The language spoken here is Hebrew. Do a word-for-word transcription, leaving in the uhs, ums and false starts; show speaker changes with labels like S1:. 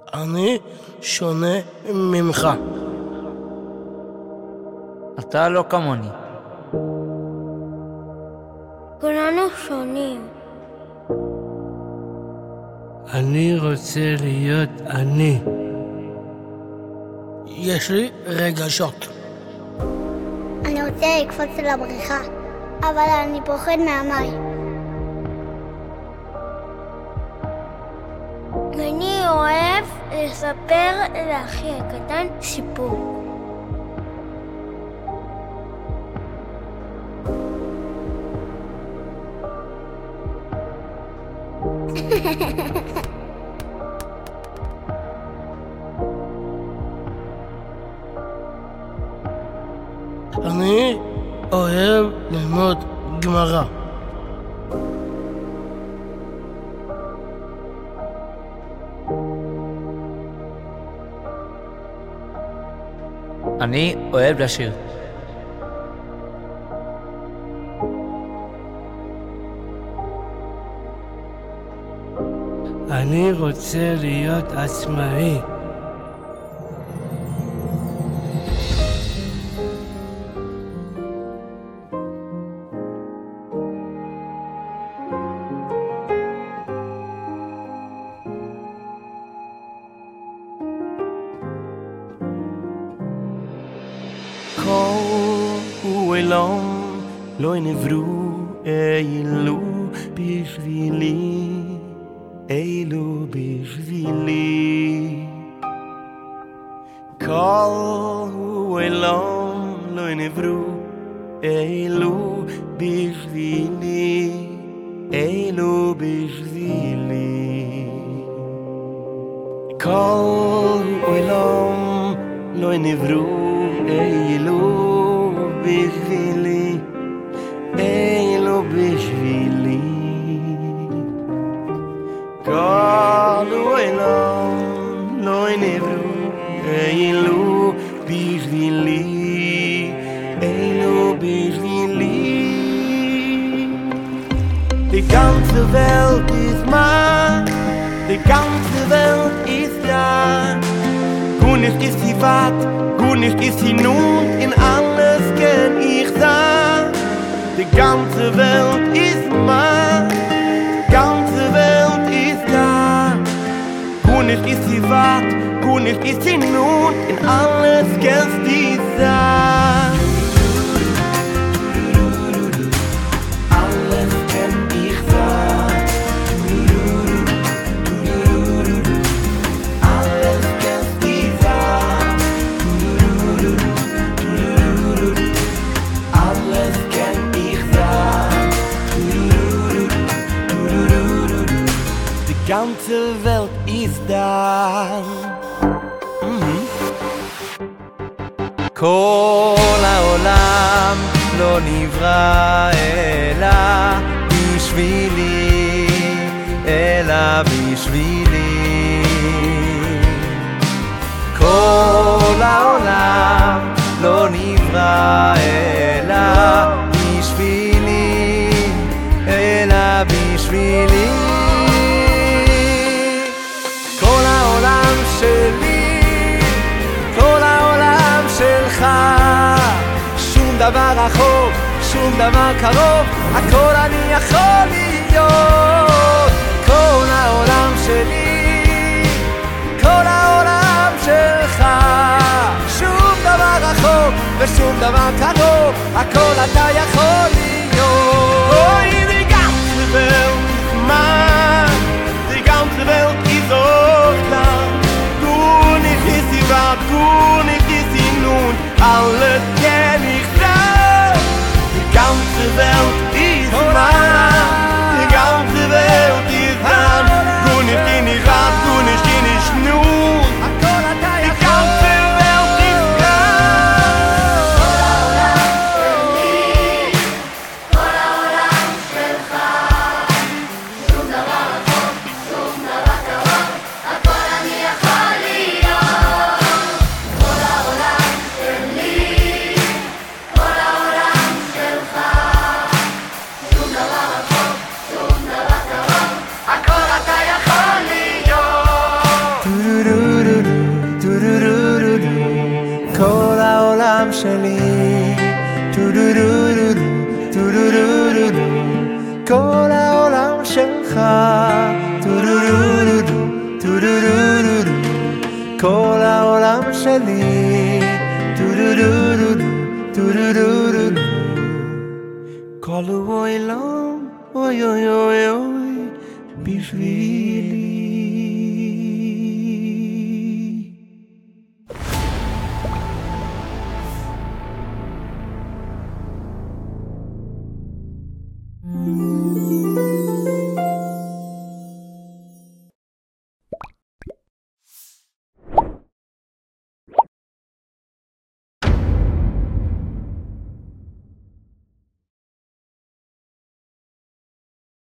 S1: אני שונה ממך.
S2: אתה לא כמוני.
S3: כולנו שונים.
S1: אני רוצה להיות אני. יש לי רגשות.
S3: אני רוצה לקפוץ לבריכה, אבל אני פוחד מהמים. אני אוהב לספר לאחי הקטן סיפור.
S1: אני אוהב ללמוד גמרא.
S2: אני אוהב לשיר.
S1: אני רוצה להיות עצמאי.
S4: כל העולם לא נבראו אלו בשבילי, אלו בשבילי. כל העולם לא נבראו אלו בשבילי, אלו בשבילי. כל העולם לא נבראו אלו בשבילי, אלו בשבילי. כל העולם לא נבראו אלו בשבילי, אלו בשבילי. Die ganze Welt ist mein, die ganze Welt ist da. Gut nicht ist sie wart, gut nicht ist sie nun, in alles kenn ich da. Die ganze Welt ist mein, die ganze Welt ist da. Gut nicht ist sie wart, gut nicht ist sie nun, in alles kennst du da. Alles kenn ich da. Alles kennst du da. Alles kenn ich da. Die ganze Welt ist da. Mhm.
S5: כל העולם לא נברא אלא בשבילי, אלא בשבילי. כל העולם לא נברא אלא בשבילי, אלא בשבילי. כל העולם שלי, כל העולם שלך, שום דבר רחוק, שום דבר קרוב, הכל אני יכול להיות. כל העולם שלי, כל העולם שלך, שום דבר רחוק ושום דבר קרוב, הכל אתה יכול להיות.
S4: Oh, die ganze Welt ist mein, die ganze Welt ist auch da. Du nicht ist sie wahr, du nicht ist sie nun, alles kenn ich da. Die ganze Welt ist mein, die ganze Welt ist da. Du
S5: שלי, טו-דו-דו-דו-דו, טו-דו-דו-דו-דו, כל העולם שלך, טו-דו-דו-דו-דו, טו-דו-דו-דו-דו, כל העולם שלי, טו-דו-דו-דו-דו, טו-דו-דו-דו-דו, כל העולם, אוי אוי אוי אוי, בשבילי.